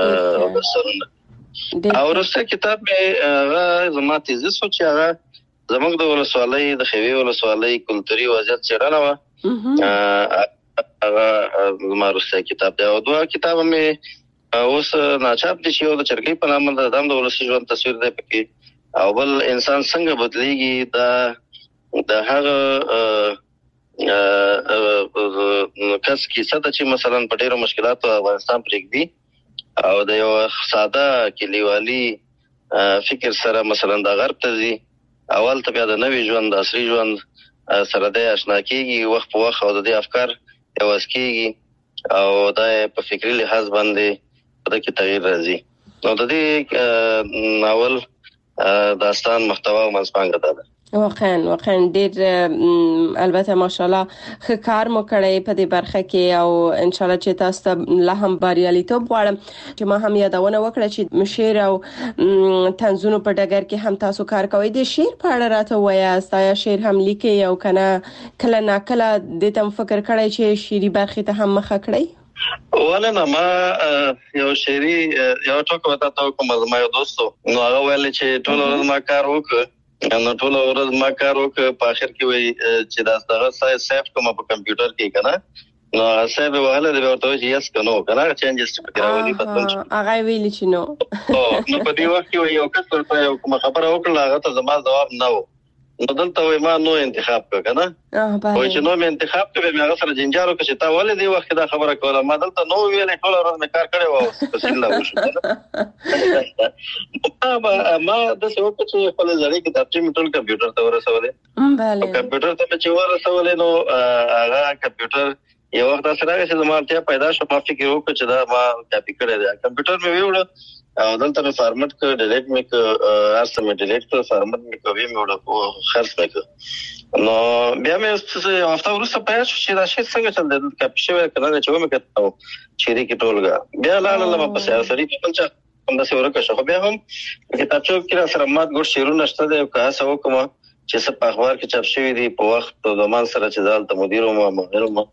او ورسته کتاب مې هغه زما تیزه سوچ هغه زموږ د ولسوالۍ د خوي ولسوالۍ کلتوري وضعیت څېړنه و هغه زما ورسته کتاب دی او دوه کتاب مې اوس ناچاپ دي چې یو د چرګۍ په نامه د دام د ولسي ژوند تصویر دی پکې او بل انسان څنګه بدلېږي دا د هغه کس کیسه ده چې مثلا په ډېرو مشکلاتو افغانستان پرېږدي او د یو ساده کلیوالي فکر سره مثلا د غرب ته ځي اول ته بیا د نوې ژوند د عصري ژوند سره د آشنا کېږي وخت په وخت او د دې افکار یوځ کېږي او دا په فکري لحاظ باندې په دې کې تغییر راځي نو د دې ناول داستان محتوا او منځپانګه ده واقعا واقعا ډېر البته ماشاءالله ښه کار مو کړی په دې برخه کې او ان شاء الله چې تاسو ته لا هم بریالیتوب غواړم چې ما هم یادونه وکړه چې شعر او طنزونو په ډګر کې هم تاسو کار کوئ د شعر په اړه راته وایاست آیا شعر هم لیکي او کنه کله ناکله د تم فکر کړی چې شعري برخه ته هم مخه کړی ولا نه ما یو شعري یو ټکو وتا ته کوم زما یو دوستو نو هغه ویل چې ټول ورځ ما کار وکړ نو ټول ورځ ما کار وکړ په اخر کې وای چې دا دغه سیف کوم په کمپیوټر کې کنه نو سیف وهله د ورته چې یس کنو کنه چینجز چې پکې راولي بدل شي هغه ویل چې نو نو په دې وخت کې یو کس ورته کوم خبره وکړه هغه ته زما جواب نه و نو دلته وای ما نو انتخاب وکړه وای چې نو مې انتخاب کړې مې هغه سره جنجارو کې چې تا ولې دی وخت دا خبره کوله ما دلته نو ویلې ټول ورځ مې کار کړی و په سیلا وشو ما د څه وخت چې خپل ځړې کې د ټول کمپیوټر ته ورسولې بله کمپیوټر ته چې ورسولې نو هغه کمپیوټر یو وخت سره چې زما ته پیدا شو ما فکر وکړ چې دا ما کاپی کړی دی کمپیوټر مې ویوړ او دلته مې فارمټ کړ ډیلیټ مې کړ ارسه مې ډیلیټ کړ فارمټ مې کوي مې وړ خرڅ مې کړ نو بیا مې هفته وروسته پېښ چې دا شی څنګه چل دی کاپی شوی کنه چې و مې کړو چیرې کې ټولګه بیا لاله لمه په سیاسي سړي په بلچا هم د سیوره کې خو بیا هم کتابچو کې را سره مات ګور شیرونه شته دی که هڅه وکم چې څه په اخبار کې چاپ شوی دی په وخت د مان سره چې ځال ته مدیر او ماهر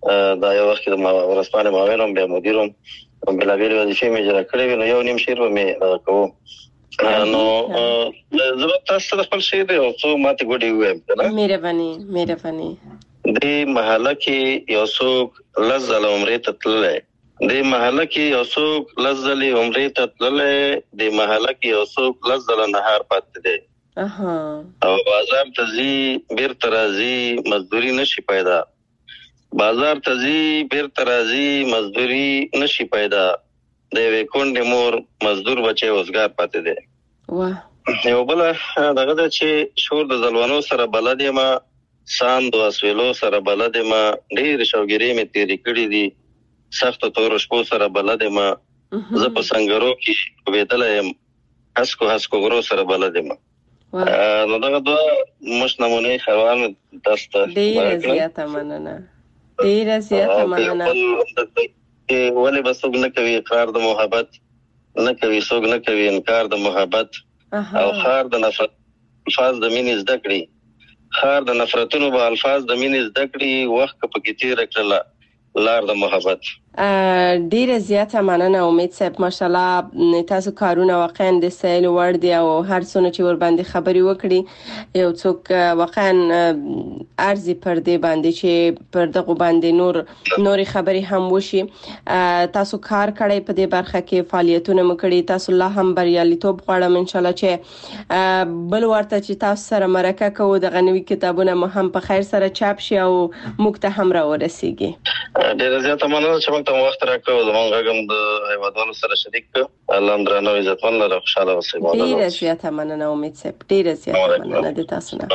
دا یو وخت د ورسپانې معاونم بیا مدیرم بلابل وظیفې مې اجرا کړې نو یو نیم شعر مې کوم نو زه تاسو د خپل شعر او څو ماته ګډي وایم کنه مهرباني مهرباني د محله کې یو څوک لزل عمرې ته تللې د محله کې یو څوک لزل عمرې ته تللې د محله کې یو څوک لزل نهار پاتې دی اها او بازار ته زی بیر ترازی مزدوری نشي پیدا بازار ته زی بیر ترازی مزدوری نشي پیدا د وکونډ مور مزدور بچي اوسګار پاتې دي واه یو بل دغه د چې شور د زلوانو سره بلد ما ساند او اسویلو سره بلد ما ډیر شوګری می تیری کړی دي سخت تور شپو سره بلد ما ز په سنگرو کې وېدلم اسکو اسکو غرو سره بلد ما نو دغه دوه مش نمونه خروان دسته ډیر زیاته مننه ډیر زیاته مننه ولې بسوګ نه کوي اقرار د محبت نه کوي سوګ نه کوي انکار د محبت او خار د نفرت الفاظ د مینې زده کړي خار د نفرتونو په الفاظ د مینې زده کړي وخت په کې تیر کړل لار د محبت ډیر زیاته مننه امید صاحب ماشاءالله تاسو کارونه واقعا د سیل ور دي او هر څونه چې ور باندې خبري وکړي یو څوک واقعا ارزي پر دې باندې چې پر دغه باندې نور نور خبري هم وشي تاسو کار کړی په دې برخه کې فعالیتونه مکړي تاسو الله هم بریالیتوب غواړم ان شاء الله چې بل ورته چې تاسو سره مرکه کوو د غنوي کتابونه مو هم په خیر سره چاپ شي او موږ ته هم را ورسیږي ډیر زیاته مننه چې ته وخت راکړو زمونږ غږم د هیوادونو سره شریک کړ الله درنه عزتمن لره خوشاله اوسئ ډیر زیاته مننه امید صاحب ډیر زیاته مننه د تاسو نه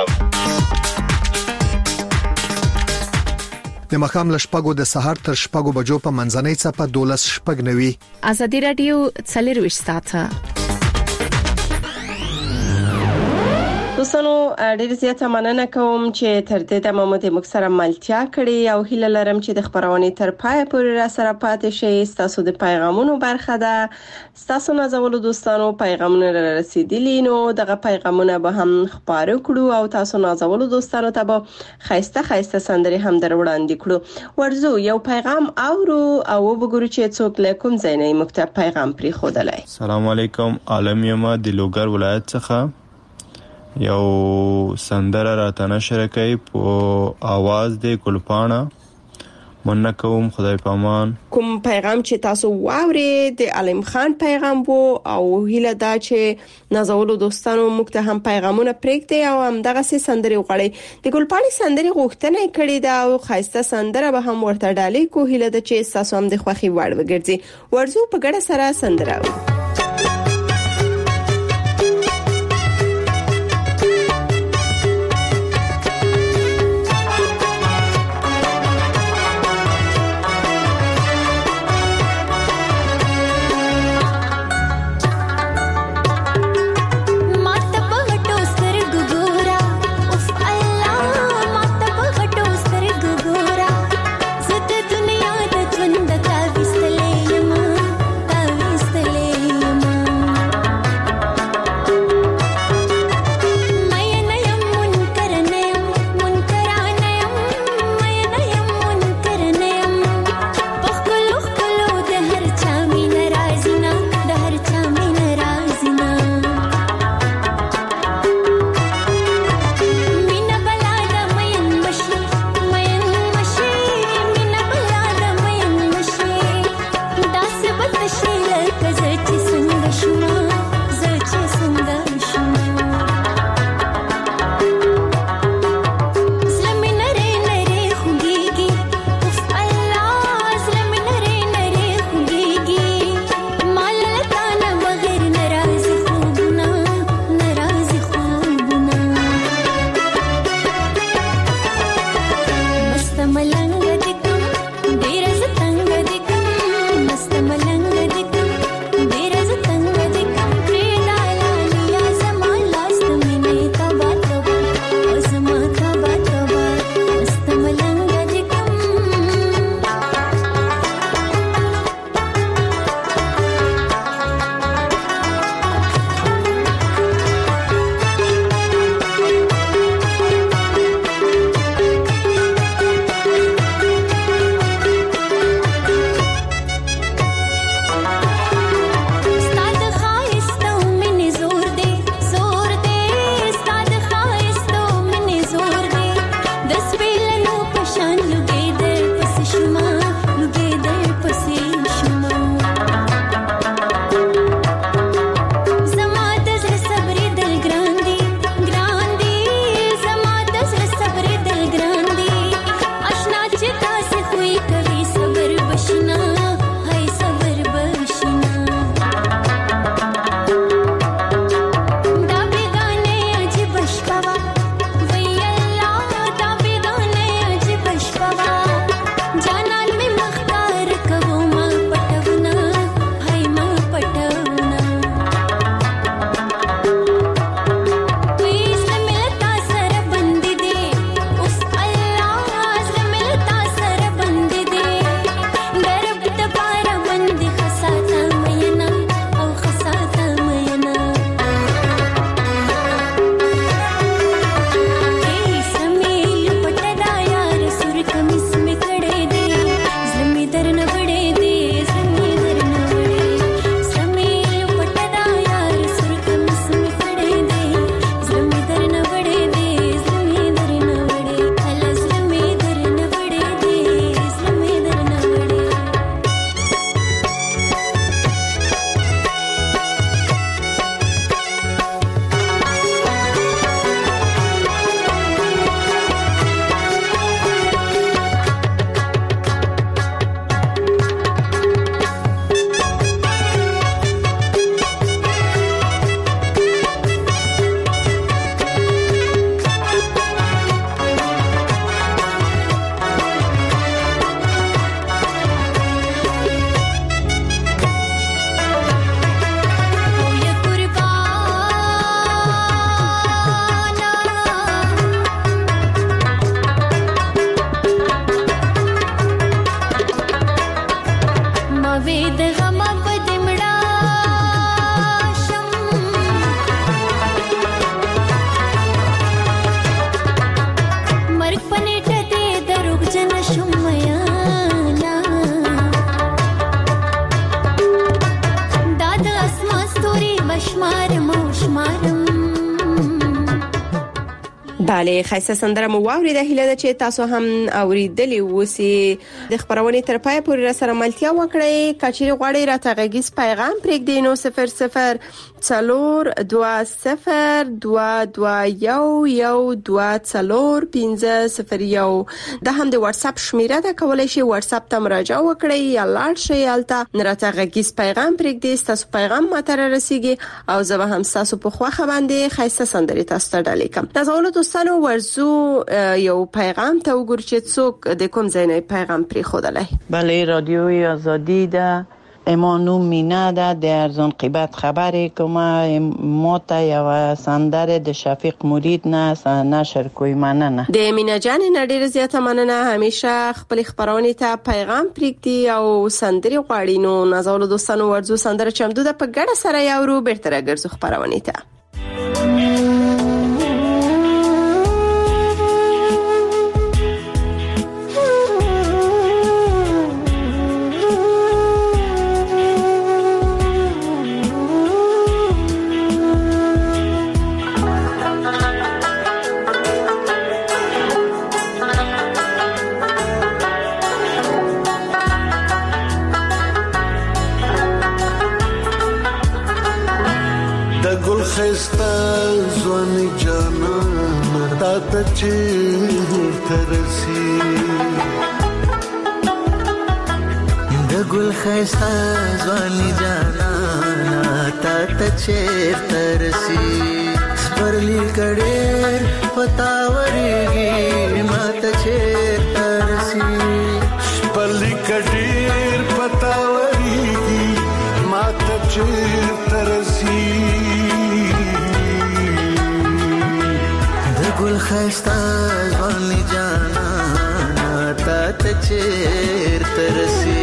د مخام لشپګو د سهار تر شپګو بجو په منځنۍ څپه دولس شپګ نوي ازادي رادیو څلور ساعته دوستانو ډیر زیاته مننه کوم چې تر دې د محمد مکسره ملتیا کړی او هیله لرم چې د خبرونه تر پای پورې را سره پاتې شئ تاسو د پیغامونو برخه ده تاسو نازولو دوستانو پیغامونه را رسیدلی نو دغه پیغامونه به هم خبرو کړو او تاسو نازولو دوستانو ته به خایسته خایسته سندري هم در وړاندې کړو ورزو یو پیغام اورو او وګورو چې څوک له کوم ځای نه مکتب پیغام پری خودلای السلام علیکم عالم یما د لوګر ولایت څخه یو سندره راته نشر کوي په आवाज د ګلپاڼه مننه کوم خدای پامان کوم پیغام چې تاسو واوري د علیم خان پیغام وو او هیله دا چې نازولو دوستانو موږ ته هم پیغامونه پرېږدي او هم دغه سي سندري وغړي د ګلپاڼې سندري غوښتنه کړې دا او خاصه سندره به هم ورته ډالې کو هیله د چې تاسو هم د خوخي وړ وګرځي ورزو په ګډه سره سندره दुनिया द द्वंद का विस्तले यमा का विस्तले bale خاصه سندره مو واوري د هیله د چې تاسو هم اوریدلې وسی د خبرونه تر پای پورې سره ملتیا وکړئ کچېری غوړی را تغږیز پیغام پرېږدئ نو صفر صفر څلور دوه صفر دوه دوه یو یو دوه څلور پنځه صفر یو د هم د واتس اپ شمیره ده کولای شئ واتس اپ ته مراجعه وکړئ یا لاړ شئ الته را تغږیز پیغام پرېږدئ تاسو پیغام ماته رسیږي او زه به هم تاسو په خوا باندې خاصه سندري تاسو ته ډالې کوم تاسو ولې دوستانو ورزو یو پیغام ته وګورئ چې څوک د کوم ځای نه پیغام پرې خودلای بله رادیوی آزادی ده امانو مینا ده د ارزان قیمت خبرې کومه موته یو سندره د شفیق مرید نه نشر کوي مننه د مینا جان نړۍ زیاته مننه همیشه خپل خبرونه ته پیغام پرېږدي او سندري غواړي نو نازول دوستانو ورزو سندره چمدو ده په ګډه سره یو رو بیرته راګرځو خبرونه ته गल खैस्ता ज़वानी जाना नाता तचेर तरसी स्पर्ली कड़ेर पतावरीगी माता चेर तरसी स्पर्ली कड़ेर पतावरीगी माता चेर तरसी गल खैस्ता ज़वानी जाना नाता तचेर तरसी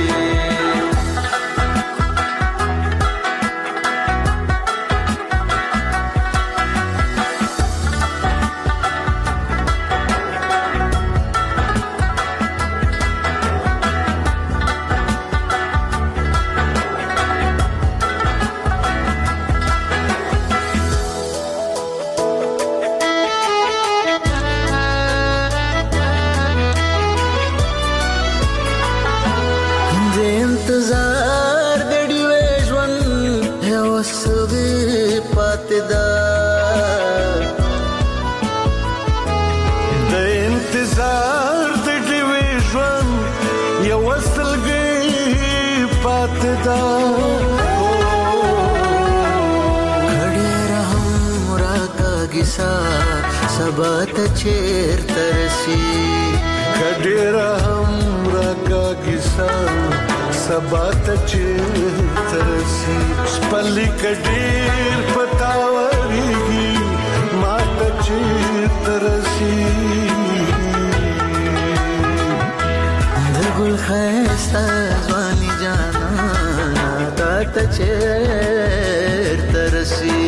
सबत चेर तरसी कडेरा हमरा का किसा सबत चेर तरसी स्पली कडेर पतावरीगी मात चेर तरसी दगुल खैस्ता ज़वानी जाना तात चेर तरसी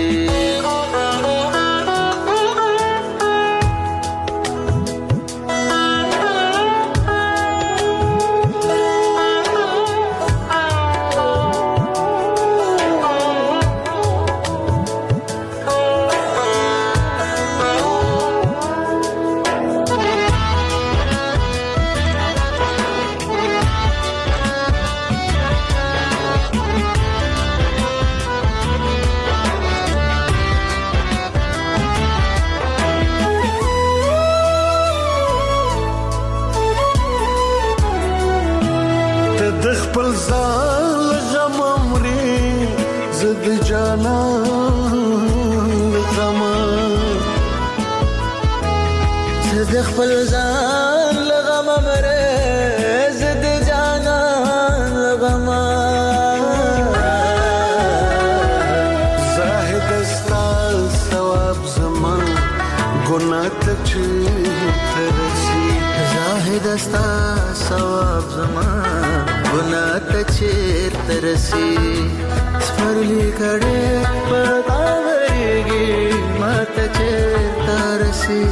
خپل ځان لغم مره زد جانا لغم زاهد استا ثواب زمان ګناه ته ترسي زاهد استا ثواب زمان ګناه ته ترسي سپرلی کړه پتاوريږي ماته ترسي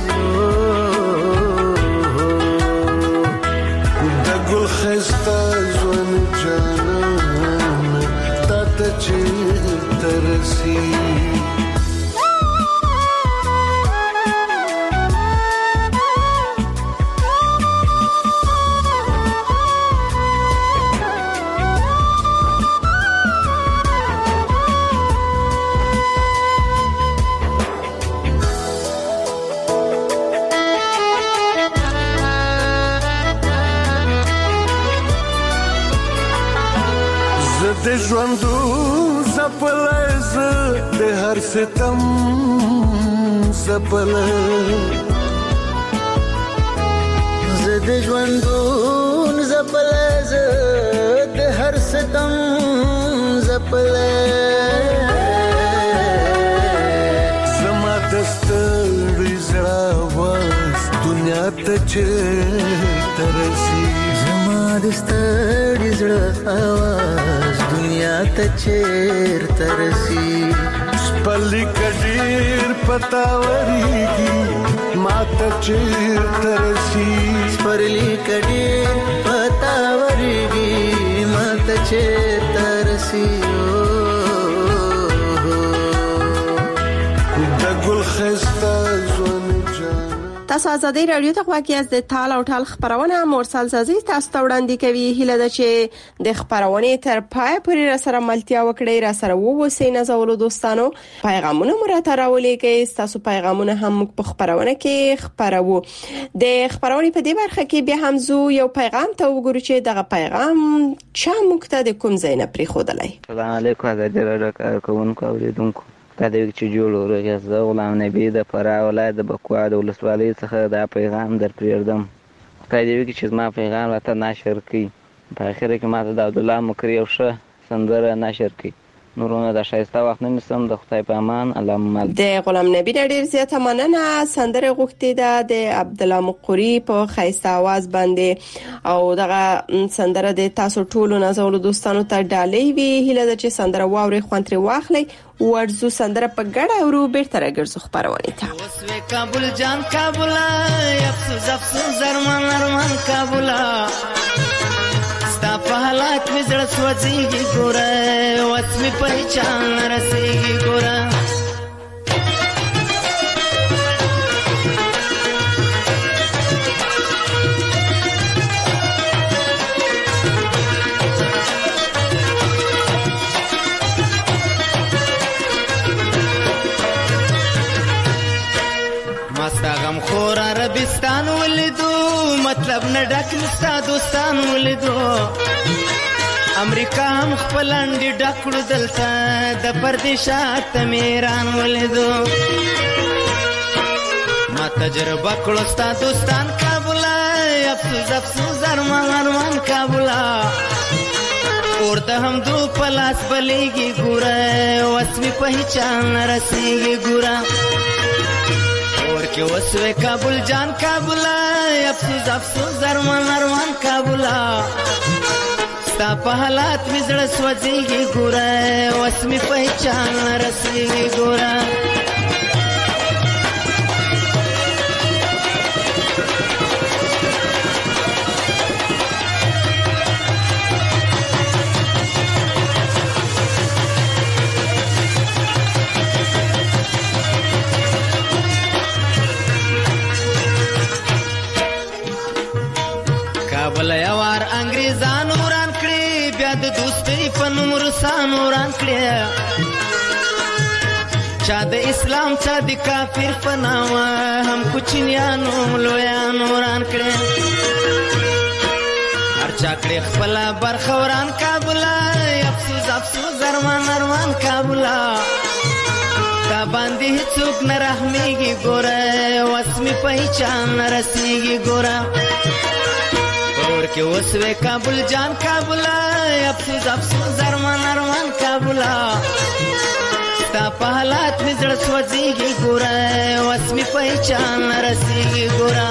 गल खस्ता ज़वान जाना तात चेर तरसी زه د ژوندو زپلی زه د هر ستم زپلی زه د ژوندون زپلی زه د هر ستم زپلی زما د ستړي زړه آواز دنیا ته چېرته رسي زما د ستړي زړه آواز دنیا ته چېرته رسي سپلی که ډېر پتا ورېږي ما ته چېرته رسي سپرلی که ډېر پتا ورېږي ما ته چېرته رسي د ګل ښایسته ژوند جان تاسو ازادي رادیو ته غواړئ از د تال او ټال خبرونه مرسل سازي تاسو ته وړاندې کوي هیله ده چې د خبرونه تر پای پورې را سره ملتیا وکړئ را سره ووسئ نه زولو دوستانو پیغامونه مرته راولېږئ تاسو پیغامونه هم په خبرونه کې خبرو د خبرونه په دې برخه کې به هم زو یو پیغام ته وګورئ چې دغه پیغام چا موږ ته د کوم ځای نه پری خودلای السلام علیکم ازادي رادیو کارکونکو اوریدونکو دا د ویچ جوړو رغزه غلام نبی د فراه ولایت د بکوا د ولسوالۍ څخه دا پیغام در پریردم خدای دې وکړي چې زما پیغام راته نشر کړي په اخر کې ماته د عبد الله مکری او شه سندره نشر کړي نورونه د شایسته وخت نه نسم د خدای په امان الله د غلام نبی ډېر زیاته مننه سندره غوښتي ده د عبد الله مقری په خایسته आवाज باندې او دغه سندره د تاسو ټولو نازولو دوستانو ته ډالۍ وی هله د چې سندره واوري خوانتري واخلي ورزو سندره په ګډه ورو بیرته راګرځو خبرونه ته اوس کابل جان کابل افسوس افسوس ارمان ارمان کابل ستا په حالات مې زړه سوځيږي ګوره وڅ مې پہچان رسېږي ګوره مستا غم خور عربستان ولیدو مطلب نه ډک مستا دوستان ولیدو امریکا هم خپل انډي ډکړو دلته د پردیشات میران ولیدو ما تجربه کړو ستا دوستان کابل افسوس افسوس ارمان ارمان کابل اورته هم دو پلاس بلیږي ګوره وسمي پہچان رسېږي ګوره के वसवे काबुल जान काबुला अफसोस अफसोस अरमान अरमान काबुला स्ता पे हालात में जड़ सोचेगी गोरा वसमी पहचान रसेगी गोरा یوار انګریزانو وران کړی بیا د دوستۍ په نوم روسانو وران کړی چا د اسلام چا د کافر په نام هم کوچنیانو لویانو وران کړی هر چا کړی خپل برخه وران کابل افسوس افسوس ارمان ارمان کابل تا باندې هیڅوک نه رحمېږي ګوره وسمي پہچان رسېږي ګوره और के वसवे काबुल जान काबुल अफसोस अफसोस अरमान अरमान काबुल ता पे हालात में जड़ सोचेगी गोरा वसमी पहचान रसेगी गोरा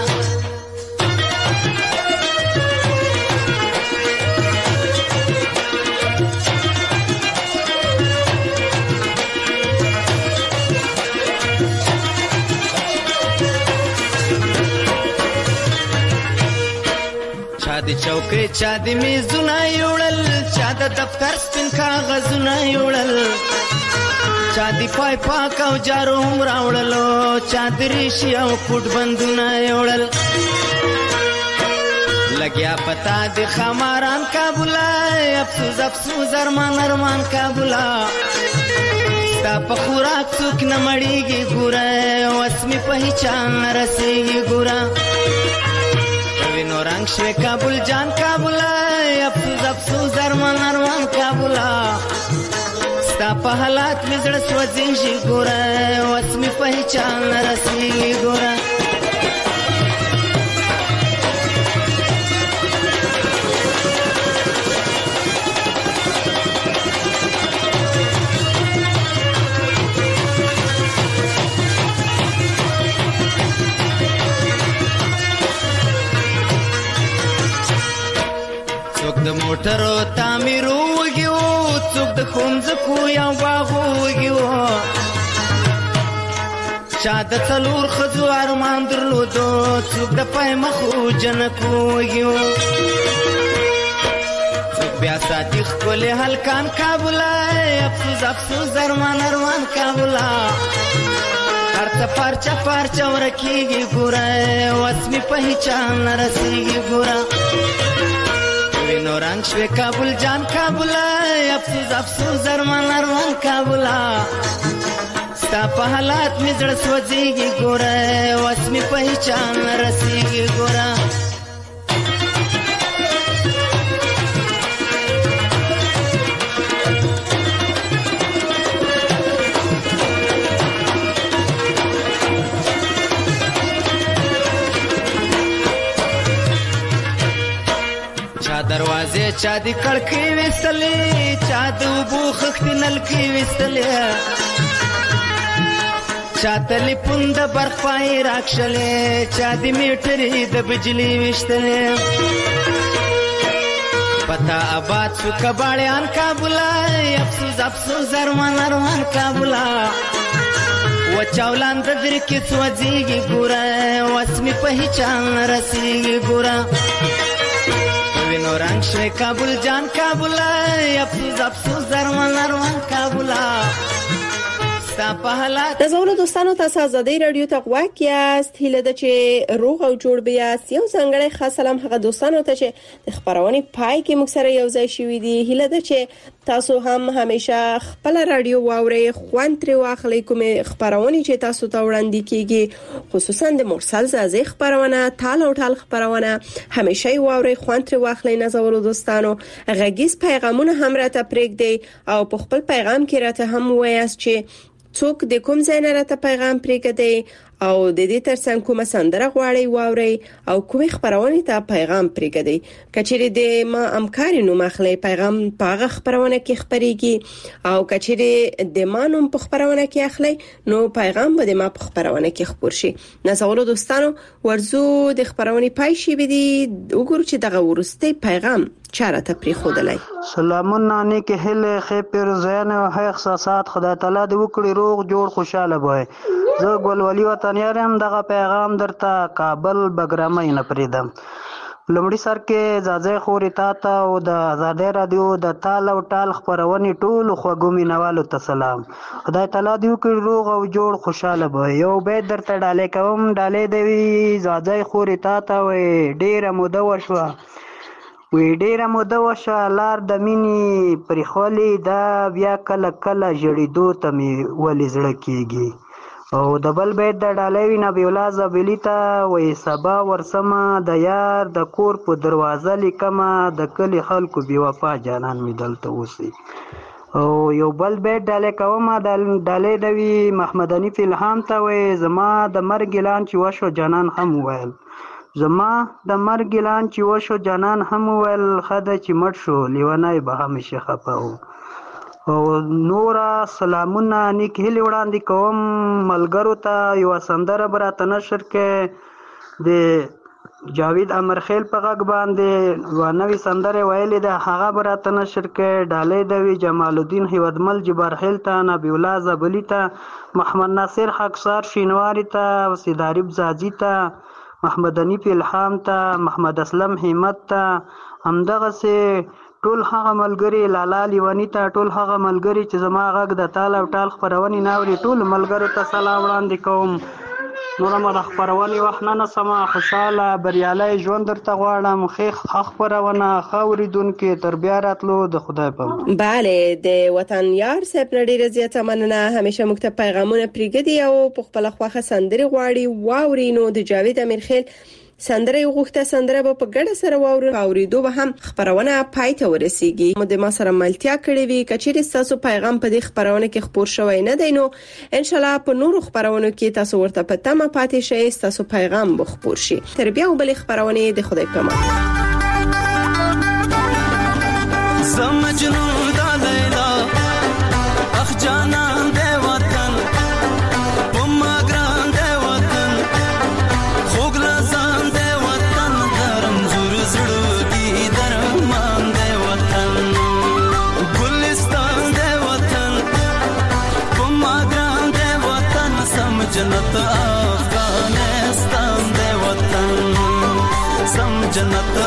د چوکۍ چا د میزونه یوړل چا د دفتر سپین کاغذونه یوړل چا د پای پاک او جارو هم راوړلو چا د ریشي او پټ بندونه یوړل لګیا پتا د خماران کابل افسوس افسوس ارمان ارمان کابل ستا په خوراک څوک نه مړېږي ګوره وسمي پہچان رسېږي ګوره وینو وینو رنگ شوی کابل جان کابلا افسوس افسوس ارمان ارمان کابلا ستا په حالات مې زړه سوځېږي ګوره اوس مې پهچان نه رسېږي ګوره د موټرو تعمیرو وګیو څوک د ښوونځکو یا باغو وګیو چا د څلور ښځو ارمان درلودو څوک د پای مخو جنکو وګیو څوک بیا ساتي ښکلې هلکان کابله افسوس افسوس ارمان ارمان کابله هر څه پارچه پارچه ورکېږي ګوره اوس مې په هېچا نه رسېږي ګوره وینو رنگ شوی کابل جان کابلا افسوس افسوس ارمان ارمان کابلا ستا په حالات مې زړه سوځېږي ګوره اوس مې په هېچا نه رسېږي ګوره دروازې چا دې کړکۍ ویستلې چا د اوبو خښتې نلکۍ ویستلې چا تلیفون د برق پای راکښلې چا دې میټرې د بجلي ویشتلې پتا آباد شو کباړیان کابلا افسوس افسوس ارمان ارمان کابلا وچاولان د در کې سوځېږي ګوره اوس مې په هېچا نه رسېږي ګوره وینو رنگ شوی کابل جان کابلا افسوس افسوس ارمان ارمان کابلا د زولو دوستانو تاسو آزادۍ رادیو ته غواړئ یاست هیله ده چې روغ او جوړ بیاست یو څنګه خاص سلام هغه دوستانو ته چې د خبرونې پای کې موږ سره یو ځای شوي دي هیله ده چې تاسو هم همیشه خپل رادیو واورئ خوند تر واخلئ کومه خبرونه چې تاسو ته وړاندې کیږي خصوصا د مرسل زازي خبرونه تال او ټال خبرونه همیشه واورئ خوند تر واخلئ نه زولو دوستانو غږیز پیغامونه هم راته پرېږدئ او په خپل پیغام کې راته هم وایاست چې څوک د کوم ځای نه راته پیغام پرېږدي او د دې ترڅنګ کومه سندره غواړي واوري او کومه خبرونه ته پیغام پرېږدي کچېره د ما امکاري نو مخلي پیغام پاغه خبرونه کې خبريږي او کچېره د ما نوم په خبرونه کې اخلي نو پیغام به د ما په خبرونه کې خبر شي نازولو دوستانو ورزو د خبرونه پای شي بدی وګورئ چې دغه ورسته پیغام چاره ته پری خودلای سلامونه نه کې هله خې پر زیان او احساسات خدای تعالی دې وکړي روغ جوړ خوشاله وای زه ګلولي وطن یارم دغه پیغام درته کابل بګرامې نه پریدم لمړی سر کې ځاځي خوري تا ته او د آزادۍ رادیو د تال او ټال خبرونې ټول خوګومي نوالو ته سلام خدای تعالی دې وکړي روغ او جوړ خوشاله وای یو به درته ډالې کوم ډالې دی ځاځي خوري تا ته وای ډیره موده وشوه وی ډیره موده وشوه لار د مینې پرې خولې دا بیا کله کله ژړېدو ته مې ولې زړه کېږي او د بل بیت د ډالۍ نبی الله زبیلی ته وی سبا ورسمه د یار د کور په دروازه لیکمه د کلی خلکو بې وفا جانان مې دلته اوسي او یو بل بیت ډالۍ کومه د ډالۍ دوي محمد حنیف الهام ته وی زما د مرګ اعلان چې وشو جانان هم وویل زما د مرګ اعلان چې وشو جانان هم ویل خدای چې مړ شو لیونای به همیشه خپاو او نورا سلامونه نیک هلي وړاندې کوم ملګرو ته یو سندره براته نشر کې د جاوید امرخیل په غږ باندې و نوې سندره ویلې ده هغه براته نشر کې ډالې دوي جمال الدین هیودمل جبارخیل ته نبی الله زبلی ته محمد ناصر حقصار شینواری ته وسیداریب زاجی ته محمد حنیف الهام ته محمد اسلم همت ته همدغه سه ټول هغه ملګری لالا لیوانی ته ټول هغه ملګری چې زما غږ د تال او ټال خبرونې ناوري ټول ملګرو ته سلام وړاندې کوم نور ما د خبرونې وخت نه سما خوشاله بریالي ژوند درته غواړم خې خبرونه خوریدونکو تر بیا راتلو د خدای په bale د وطن یار صاحب ډیره زیاته مننه همیشه مکتب پیغامونه پریګدي او په خپل خواخه سندري غواړي واوري نو د جاوید امیرخیل سندره غوښته سندره په ګډه سره واورو اوریدو به هم خبرونه پای ته ورسیږي. مو د ما سره ملتیا کړې وی کچېر تاسو پیغام په دې خبرونه کې خبر شوی نه دی نو ان شاء الله په نورو خبرونو کې تاسو ورته پته ما پاتې شئ تاسو پیغام به خبر شي. تر بیا وبلې خبرونه د خدای په امان. سمجنو دا لیلا اخ جانا دے وطن پما گران دے وطن خوگلا زان دے وطن درم زور زړوږي درمان دے وطن ګلستان دے وطن پما گران دے وطن سم جنت افغانستان دے وطن سم جنت